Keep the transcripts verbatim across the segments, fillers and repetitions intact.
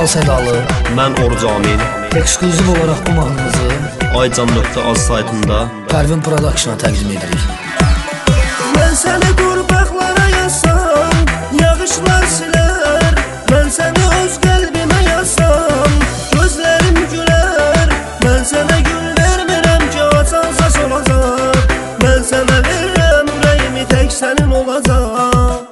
Sədalı. Mən Oruc Amin. Ekskluziv olaraq bu mahnımızı aycan nöqtə az saytında Pərvin Production'a təqdim edirik. Mən səni qurbaqlara yazsam, yağışlar silər. Mən səni öz qəlbimə yazsam, gözlərim gülər. Mən sənə gül vermirəm ki, açansa solacaq. Mən sənə verirəm ürəyimi, tək sənin olacaq.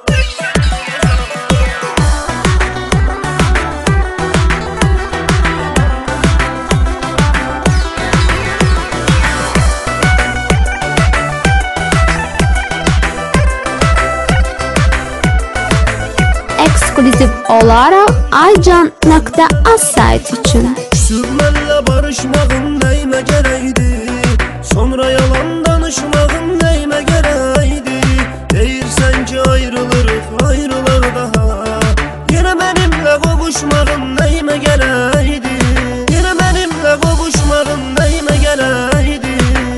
Ekskluziv olaraq aycan nöqtə az sayt üçün. Sürmənlə barışmağın nəyimə gərəkdi? Sonra yalan danışmağın nəyimə gərəkdi? Deyirsən ki ayrılırıq, ayrılıq daha. Yenə mənimlə qovuşmağın nəyimə gərəkdi? Yenə mənimlə qovuşmağın nəyimə gərəkdi?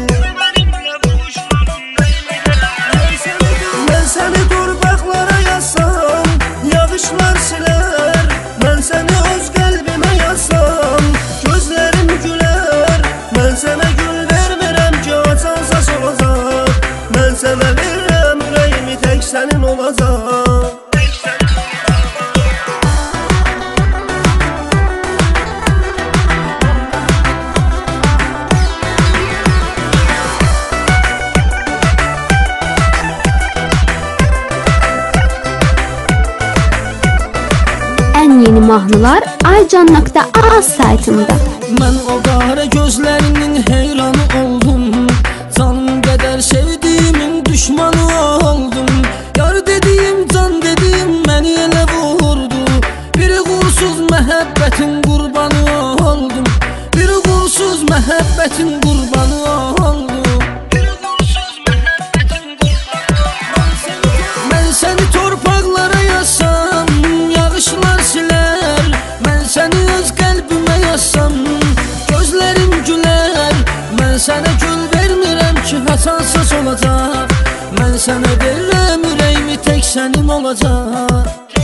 Mən səni qurbaqlara yazsam, yağışlar silər. Mən səni öz qəlbimə yazsam, gözlərim gülər. Mən sənə gül vermirəm ki, açansa solacaq. Mən sənə verirəm ürəyimi, tək sənin olacaq. Ən yeni mahnılar aycan nöqtə az saytında. Mən o qara gözlərinin heyranı oldum. Canım qədər sevdiyimin düşmanı oldum. Yar dediyim, can dediyim məni elə vurdu. Bir qursuz məhəbbətin qurbanı oldum. Bir qursuz məhəbbətin qurbanı oldum. Mən səni torpaqlara yazsam, yağışlar silər. Mən səni öz qəlbimə yazsam, gözlərim gülər. Mən sənə gül vermirəm ki, haçansa solacaq. Mən sənə verirəm ürəyimi, tək sənin olacaq.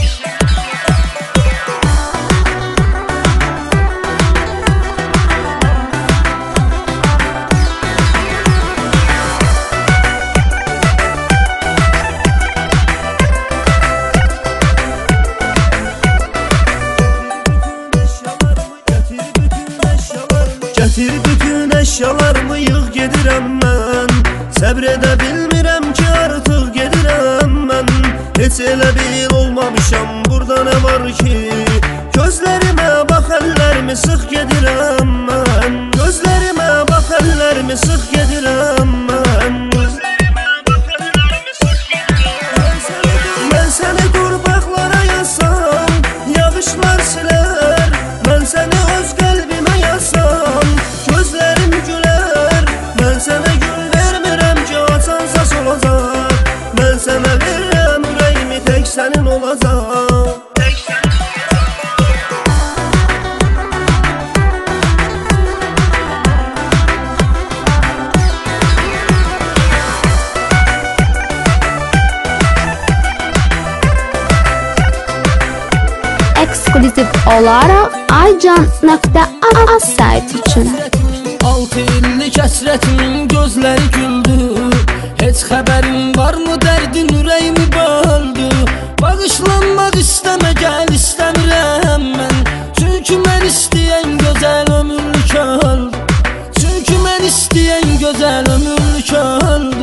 Gətir bütün əşyalarımı, yığ gedirəm mən. Səbr edə bilmirəm ki, artıq gedirəm mən. Heç elə bil olmamışam, burada nə var ki? Gözlərimə bax, əllərimi sıx gedirəm mən. Gözlərimə bax, əllərimi sıx gedirəm mən. Mən səni qurbaqlara yazsam, yağışlar silər. Mən səni öz qəlbimə yazsam, gözlərim gülər. Mən sənə gül vermirəm ki, açansa solacaq. Mən sənə verirəm ürəyimi, tək sənin olacaq. Ekskluziv olaraq aycan nöqtə az sayt üçün. Altı illik əsrətimin gözləri güldü. Heç xəbərin varmı dərdin ürəyimi böldü. Bağışlanmaq istəmə, gəl istəmirəm mən. Çünki mən istəyən gözəl ömürlük öldü. Çünki mən istəyən gözəl ömürlük öldü.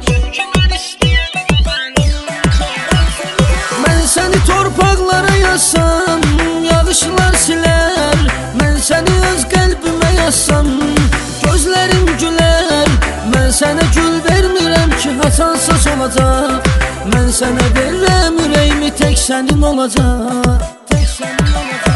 Mən səni torpaqlara yazsam, yağışlar silər. Mən səni öz qəlbimə yazsam, gözlərim gülər. Mən sənə gül vermirəm ki, haçansa solacaq. Mən sənə verirəm ürəyimi, tək sənin olacaq. Tək sənin olacaq.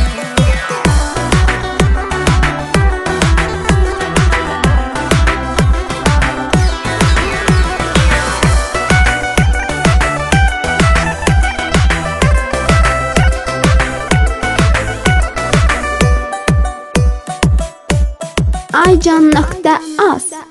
aycan nöqtə az